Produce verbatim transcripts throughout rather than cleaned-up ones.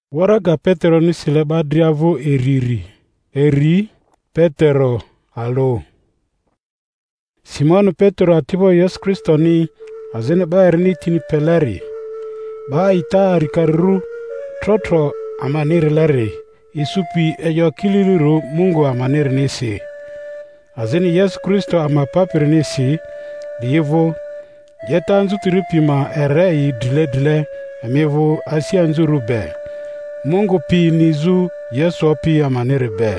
Waraga Petero ni sileba driavo eriri. Eri Petero alo. Simon Petero atibo Yesu Kristo ni azene ba erni tini peleri. Ba ita arikaru trotro amaniri leri. Isupi eyo kililiru Mungu amaniri nisi. Azene Yesu Kristo ama papiri nisi. Diyevo yeta nzutiri pima erei dile dile. Amivu asia nzuru be. Mungu pi nizu Yesu pi amaniri be.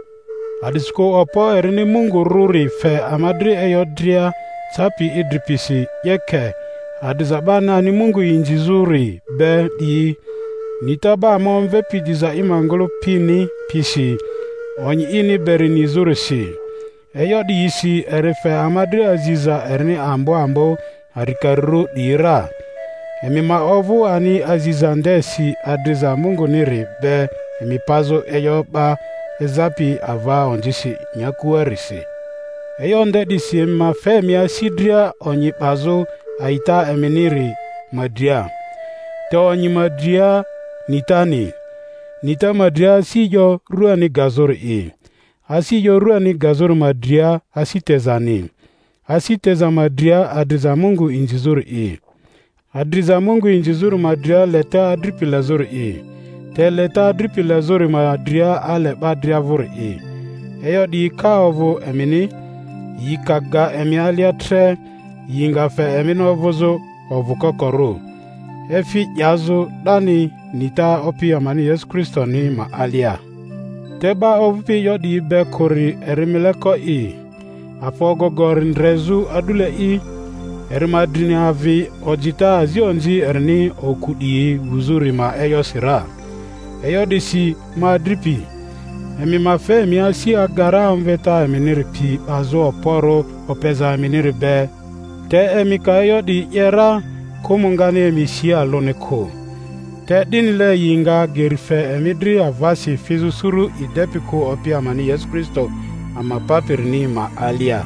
Adisko opo erini Mungu ruri fe amadri eyodria sapi idripisi yeke. Adizabana ni Mungu injizuri be di. Nitaba monve pi diza imangolo pini pisi. Onyi ini beri nizuri si. Eyodi isi erife amadri aziza erini ambo ambo harikaru dira. Emima ovu ani azizandesi adriza Mungu niri be emipazo eyo ba ezapi ava onjisi nyakuarisi. Eyo nde disi emima femia sidria onyi pazo aita eminiri madria. Te onyi madria nitani. Nita madria siyo ruani gazori i. Asiyo ruani gazori madria asitezani. Asiteza madria adriza Mungu injizuri i. Adriza Mungu injizuru madria leta adripi lazuri i. Te leta adripi lazuri madria ale badria vuri i. Eyo di kaovu emini. Yikaga emi alia tre. Yinga fe emini ovuzo ovukokoru. Efi yazu dani nita opi amani Yesu Kristo ni ma alia. Teba ovupi yodi be kuri erimileko i. Afogo gorin rezu adule i. Erimadrini avi ojita azionzi erni okudi uzuri ma eyo sira. Eyo disi ma dripi. Emi mafe mi asi agara amveta eminiri pi azo oporo opeza eminiri be. Te emi ka eyo di yera kumungani emi si aloneko. Te dinile yinga gerife emidri avasi fizusuru idepiko opi amani Yesu Kristo ama papirni ma alia.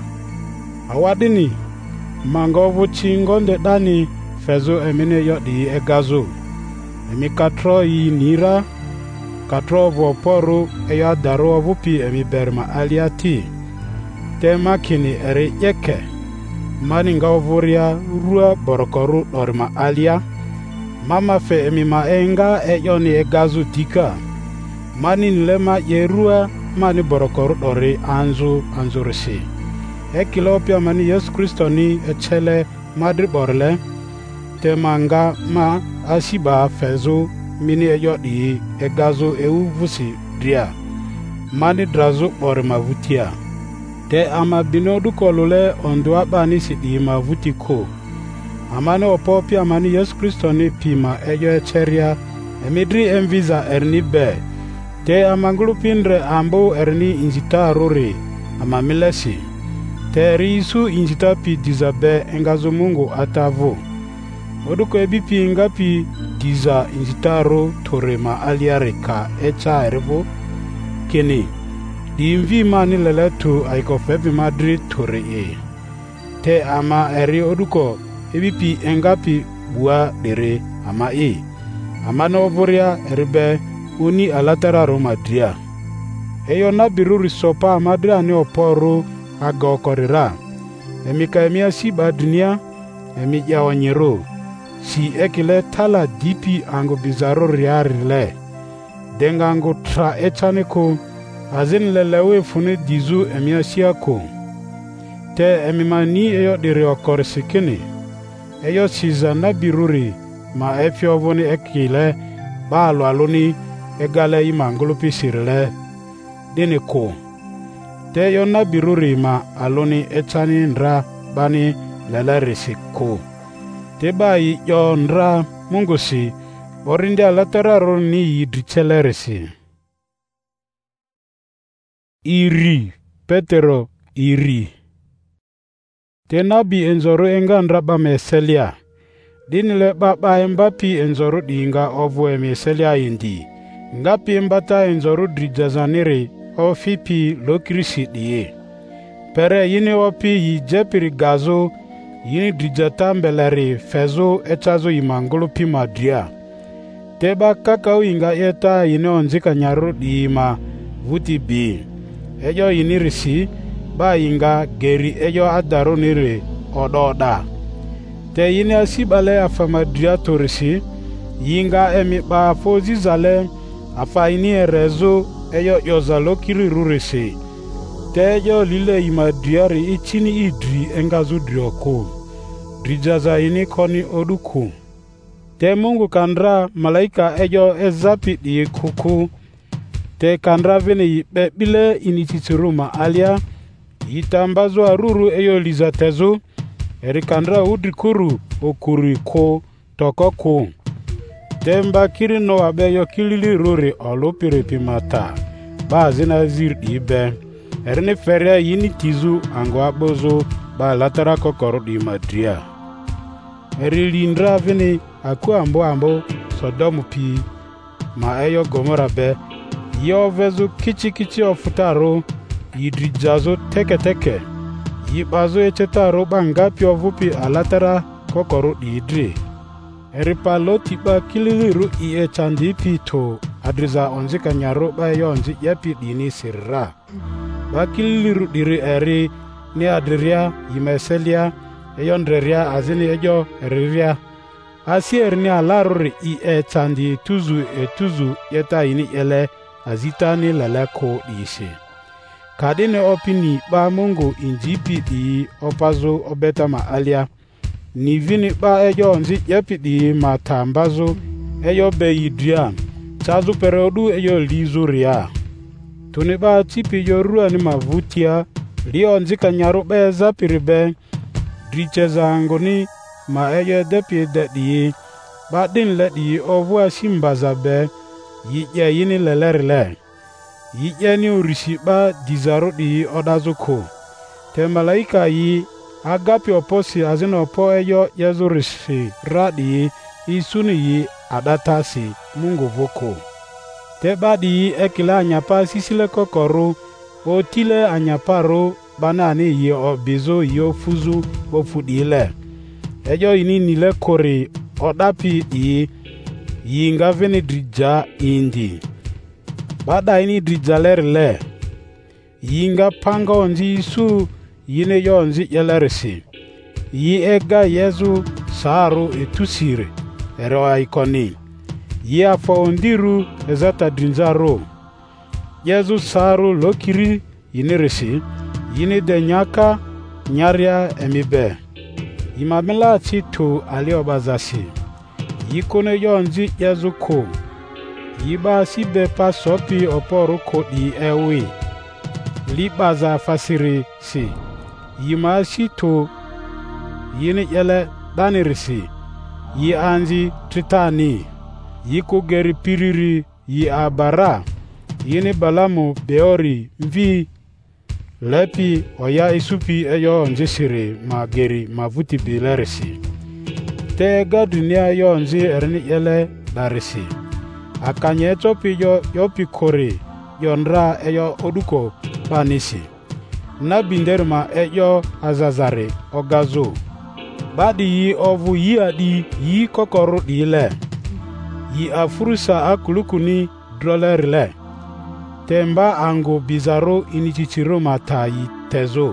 Awadini mangovu chingonde dani fezo emine yodi egazo. Emi katro yi nira, katro vo poru eya daro vupi emi berma aliati. Te makini eri yeke. Mani ngauvuria rua borokoru orma alia. Mama fe emi maenga e yoni egazo dika. Mani nilema yerua mani borokoru ori anzu anzurisi. Ekilopia mani Yesu Kristo ni echele madri borle. Te manga ma asiba fezo mini eyodi egazo eu vusi dria. Mani drazo bore mavutia. Te ama binodu kolule ondua bani sidi mavuti ko. Amane opopia mani Yesu Kristo ni pima eyo echeria. Emidri enviza erni be. Te amangulu pindre ambo erni injita ruri ama milesi. Te risu injita pi dizabe engazo Mungu atavo. Oduko ebipi ingapi diza injitaro torema aliareka echa erevo. Kini, di invi mani leletu aiko febi madri tore e. Te ama eri oduko ebipi engapi bua dere ama e. Ama no ovoria erbe uni alatara romadria. Eyo nabiruri sopa madria ni oporo aga okorira. Emika emia si badunia, emi ya onyero. Si ekile tala dipi ango bizarro riarile. Denga ango tra echaneko, azin lelewe fune dizu emia siako. Te emima ni eyo dire okorisikini. Eyo siza nabiruri, ma efyo voni ekile, ba alo aloni, egale ima angolopi sirile. Deneko. Te yo nabiruri ma aloni echani nra bani lelerisi ko. Te bayi yo nra Mungu si orindi alatararo ni yidrichelerisi. Iri Petero iri. Te nabi enzoro enga nra ba meselia. Dinile baba embapi enzoro dinga ovu emeselia indi. Ngapi embata enzoro drijazaniri o fipi lokirisi diye. Pere yini opi yi jepiri gazo yini drijata mbeleri fezo echazo imangolo pi madria. Teba kakau inga yeta yini onzika nyaru diima vuti bi. Ejo yini risi ba inga geri ejo adaru niri ododa. Te yini asibale afamadria torisi yinga emi ba fozi zale afa yini erezo ejo yozalo kiri rurisi. Te ejo lile imadriari ichini idri engazu drioko. Drijaza yini koni oduku. Te Mungu kandra malaika ejo ezapi di kuku. Te kandra vene yipe bile inichichiruma alia. Yitambazo aruru ejo lizatezo. Eri kandra udrikuru okuri ko toko ko. Te mbakiri no abeyo kilili ruri olopire pimata. Ba zina zir ibe. Eri ne feria yini tizu ango abozo ba latara kokoro di madria. Eri lindra vene aku ambo ambo Sodomu pi ma eyo Gomora be yo vezu kichi kichi ofutaro yidrijazo teke teke yibazo echetaro bangapi ovupi alatara kokoro idri eripa loti ba kililiru i echandi pito adriza onzika nyaro ba yo onzi yapi dini sirra ba kililiru diri eri ni adria yimeselia eyondreria azini ejo eriria Asier ni alaruri i e tandi tuzu e tuzu yeta ini ele azita ni laleko diisi. Kadine opini ba Mungu injipi di opazo obeta ma alia. Ni vini ba ejo onzi yepi di matambazo eyo be yidria. Chazu pereodu eyo lizu ria. Tuni ba tipi yorua ni mavutia. Li onzi kanyaru be zapiribe. Dricheza angoni. Ma eyo depi dedi ba din ledi ovua simbaza be yije yini lelerile yije ni urisi ba dizaro di odazuko te malaika yi agapi oposi azino po eyo yezurisi radi isuni yi adatasi Mungu voko te badi ekila anyapa sisile kokoru otile anyaparo banani yi obizo yo fuzu bofudile Ejo ini nile kori odapi i yinga veni drija indi. Bada ini drija lerile. Yinga panga onzi isu yine yo onzi yelerisi. Yi ega yezu saru etusire. Ero aikoni. Yi afa ondiru ezata drinzaro. Yezu saru lokiri yine risi. Yine de nyaka nyaria emibe. Yimamela chito aliobazasi. Yikone yonzi yazuko. Yiba sibe pa sopi oporo kodi ewe. Libaza fasiri si. Yima chito yini yele danirisi. Yi anzi tritani. Yiku geri piriri yi abara. Yini balamu beori mvi. Lepi oya isupi eyo onzisiri ma geri ma vuti bilerisi. Te gadunia yo onzi erni yele darisi. Akanye topi yo yopi kore yonra eyo oduko panisi. Na binderma eyo azazare ogazo. Badi yi ovu yi adi yi kokoro dile. Yi afurusa akulukuni drolerile. Temba ango bizaro inichichiro mata yi tezo.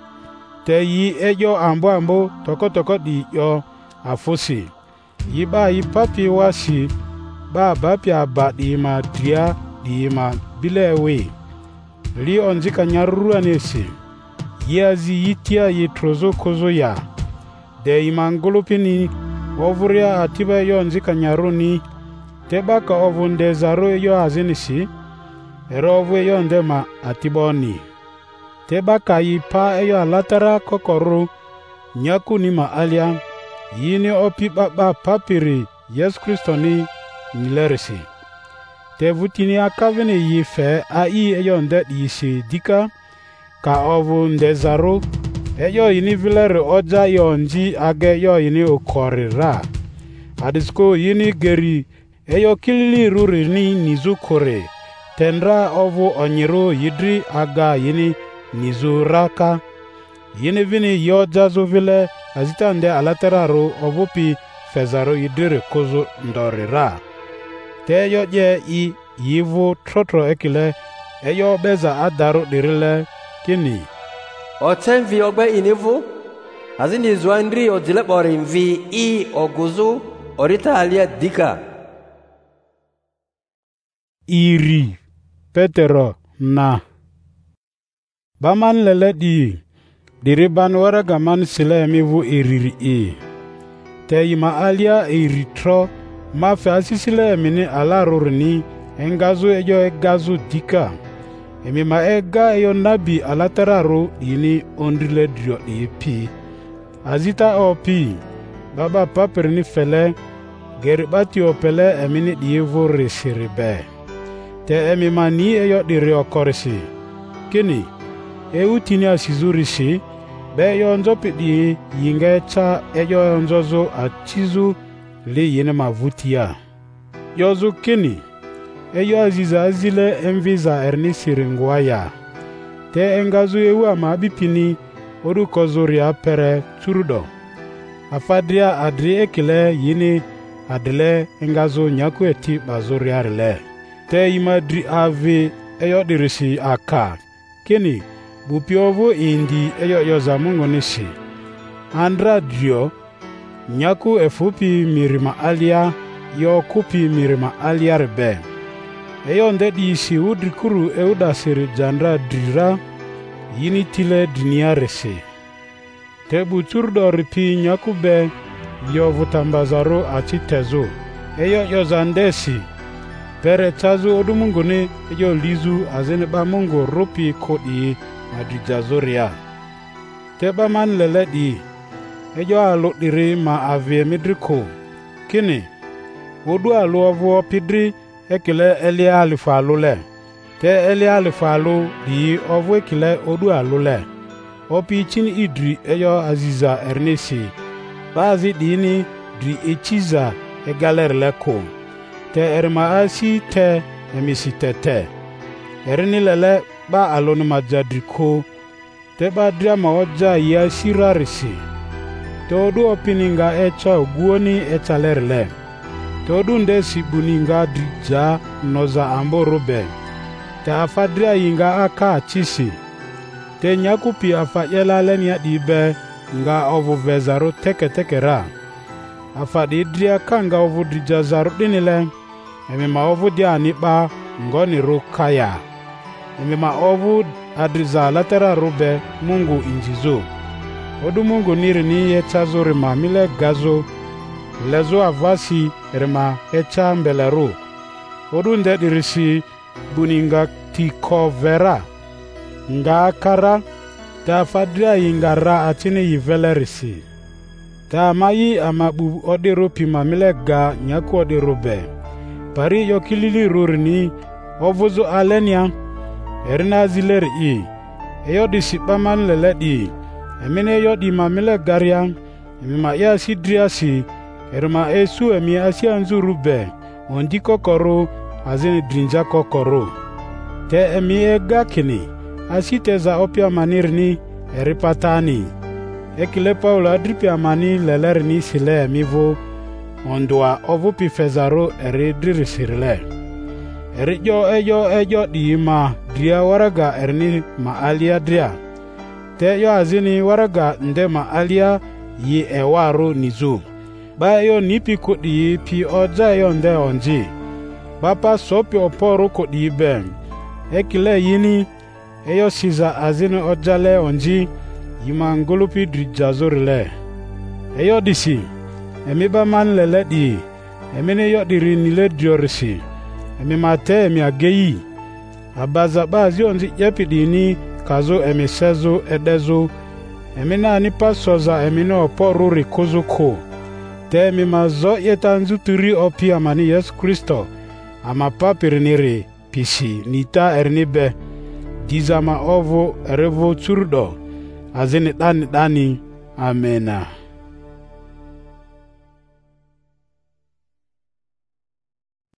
Te yi ejo ambo ambo toko toko di yo afosi. Yi ba yi papi wasi ba bapi abadi ma dria di ma bilewe. Li onzika nyaruru anesi. Yi azi yitia yi trozo kozo ya. De imangolopini ovuria atiba yo onzika nyaruni. Teba ka ovunde zaro yo azinisi. Erovu eyo ndema atiboni. Teba kayi pa eyo alatara kokoro nyaku ni maalia. Yini opi baba papiri Yesu Kristo ni nilerisi. Tevutini akavene yife a i eyo nde yisi dika. Ka ovu ndezaro. Eyo yini vilere oja yonji age yo yini okori ra. Adisko yini geri eyo kilili ruri ni nizu kore. Tendra ovu onyiru yidri aga yini nizu raka. Yini vini yojazo vile azitande alateraro ovupi fezaro yidire kozo ndori ra. te eyo je i yivu trotro ekile eyo beza adaru dirile kini otem vi ogbe inivu azini zwandri odile bori mvi i oguzu orita alia dika iri Petero na baman lele di diriban waraga man sile mivu iriri e te yima alia iritro ma fe asisile mini ala rurni engazu ejo egazu dika emi ma ega eyo nabi alatararo ini ondrile drio epi azita opi baba paperni fele geribati opele emini dievo resiribe te emi ma ni eyo dirio korisi kini e utini asizurisi be yo nzopi di yinga cha eyo nzozo achizu le yene mavutia yozu kini eyo aziza azile enviza erni siringwaya te engazu ewu ama bipini odu kozuri apere turudo afadria adri ekile yini adile engazu nyaku eti bazuri arile te yimadri ave eyo dirisi aka kini bupiovu indi eyo yozamungo nisi andra drio nyaku efupi mirima alia yo kupi mirima alia rebe eyo ndedi isi udrikuru euda siri jandra drira yini tile dunia resi te buturdo ripi nyaku be yo vutambazaro achi tezo eyo yozandesi pere chazu odumungone eyo lizu azene ba mungo rupi kodi madrijazoria teba man lele di ejo alo diri ma avie midriko kini odu alo avo pidri ekile eli alifalu le te eli alifalu di ovo ekile odu alo le opi chin idri eyo aziza ernesi bazi dini dri echiza egaler leko te erma asi te emisi tete erni lele ba alonu majadriko te ba drama oja ya sirarisi te odu opininga echa guoni echalerle te odu nde sibuninga drija noza ambo robe te afadria yinga aka chisi te nyakupi afayela lenia dibe nga ovu vezaro teke teke ra afadi dria kanga ovu drija zaro dinile emi ma ovu dia nipa ngoni ro kaya emi ma ovu adriza latera rube mungu injizo odu mungu niri ni yecha zorima mile gazo lezo avasi rima echa mbeleru odu nde dirisi buninga tiko vera nga akara ta fadria yingara atini yivelerisi ta mayi amabu odiru pima mile ga nyaku odiru be pari yokilili rurini ovuzo alenia erina ziler i eyo di sipaman lele di emine yo di mamile garia emima ya sidriasi erima esu emi asi anzuru be ondi kokoro azini drinja kokoro te emi ega kini asi teza opia manirni eripatani ekile Paulo adripi amani lelerni sile emivo ondwa ovu pifezaro eri dirisirile eri jo ejo ejo di ma dria waraga erni ma alia dria te yo azini waraga nde ma alia yi ewaru nizu ba yo nipi kodi pi oja yo nde onji bapa sopi oporu kodi ben ekile yini eyo siza azini ojale onji yima ngolupi drijazorile eyo disi emi ba man lele di emine yo diri nile diorisi emi mate emi ageyi abaza bazi onzi yepi dini kazo emi sezo edezo emi na nipa soza emi no oporu rikozo ko te emi mazo yetanzu turi opi amani Yesu Kristo ama papiriniri pisi nita ernibe dizama ovo erevo turdo azini dani dani amena.